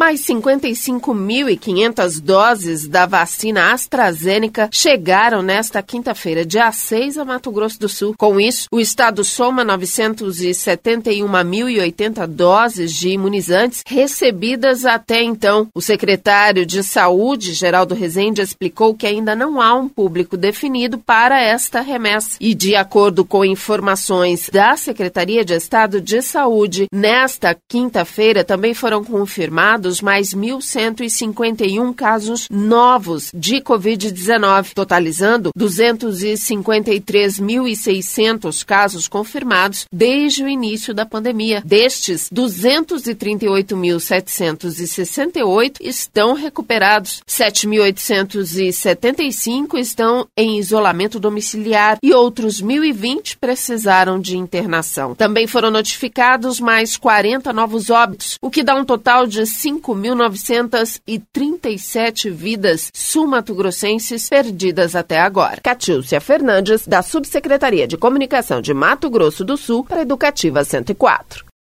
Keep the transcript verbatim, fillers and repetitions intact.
Mais cinquenta e cinco mil e quinhentas doses da vacina AstraZeneca chegaram nesta quinta-feira, dia seis, a Mato Grosso do Sul. Com isso, o estado soma novecentos e setenta e um mil e oitenta doses de imunizantes recebidas até então. O secretário de Saúde, Geraldo Rezende, explicou que ainda não há um público definido para esta remessa. E, de acordo com informações da Secretaria de Estado de Saúde, nesta quinta-feira também foram confirmados mais mil cento e cinquenta e um casos novos de covid dezenove, totalizando duzentos e cinquenta e três mil e seiscentos casos confirmados desde o início da pandemia. Destes, duzentos e trinta e oito mil setecentos e sessenta e oito estão recuperados, sete mil oitocentos e setenta e cinco estão em isolamento domiciliar e outros mil e vinte precisaram de internação. Também foram notificados mais quarenta novos óbitos, o que dá um total de cinco mil novecentas e trinta e sete vidas sul-mato-grossenses perdidas até agora. Catiúcia Fernandes, da Subsecretaria de Comunicação de Mato Grosso do Sul, para Educativa cento e quatro.